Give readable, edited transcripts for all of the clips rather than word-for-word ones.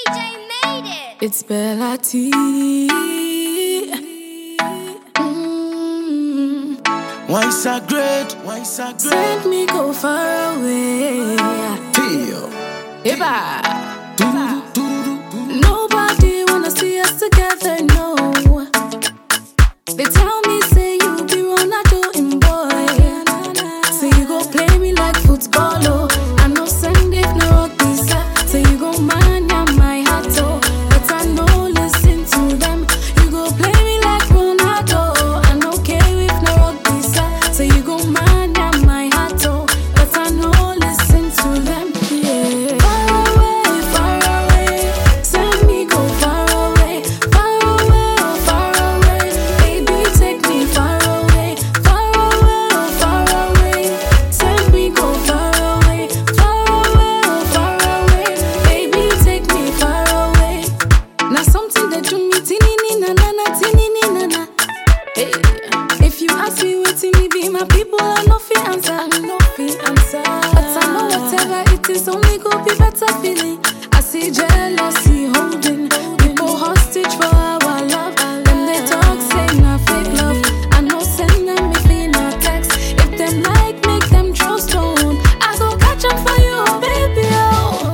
DJ made it. It's Bella T. Why so great? Why so great? Send me go far away. Tio. Eba. Nobody wanna see us together, no. They tell me say you be Ronaldo in boy. Say you go play me like football, oh. I know send it no rugby, sir. Say you go man ya my heart, oh. But I know listen to them. You go play me like Ronaldo. I know care with no rugby, sir. Say you go man ya my heart, oh. But I know listen to them, yeah. Far away, send me go far away, oh, far away. Baby, take me far away, oh, far away. Send me go far away, oh, far away. Baby, take me far away. Now something that do me tinini na na na tinini na na. Hey. If you ask me what me be my people, I no fi answer, no fi answer. But I know whatever it is, only go be better feeling. I see jealousy holding people hostage for our love. Them they talk say na fake love. I know send them if in a text. If them like, make them throw stone. I go catch up for you, baby. Oh,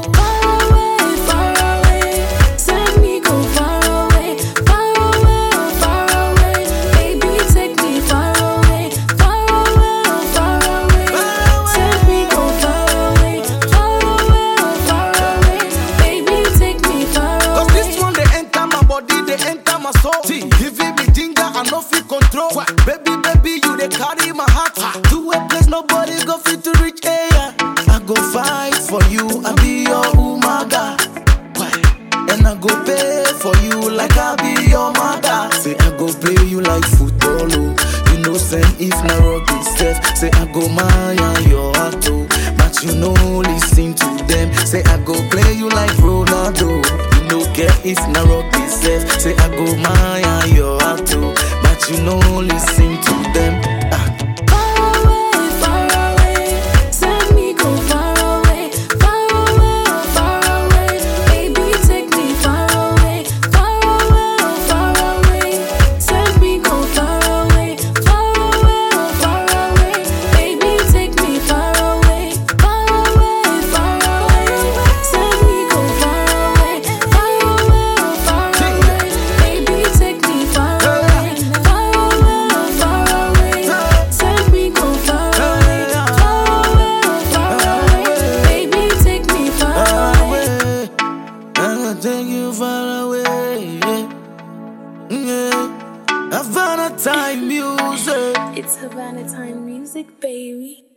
far away, send me go far away, oh, far away. Baby, take me far away, oh, far away. Send me go far away, oh, far away. Baby, take me far away. Cause this one they enter my body, they enter my soul. Giving me ginger and no fit control. Baby, you they carry my heart to a place nobody go fit to reach. Yeah, I go fight for you, I be your umaga. And I go pay for you like I be your mother. Say I go play you like football, oh. You know send if na rugby safe. Say I go Maya your heart, oh. But you know listen to them. Say I go play you like Ronaldo. You know care if na rugby safe. Say I go Maya your heart, oh. But you know listen to them. Far away, send me go far away, oh, far away. Baby, take me far away, oh, far away. Send me go far away, oh, far away. Baby, take me far away, far away. Send me go far away, oh, far away. Baby, take me far away, far away. Send me go far away, far away. Baby, take me far away. I'm gonna take you far away. Yeah. Havana time music. It's Havana time music, baby.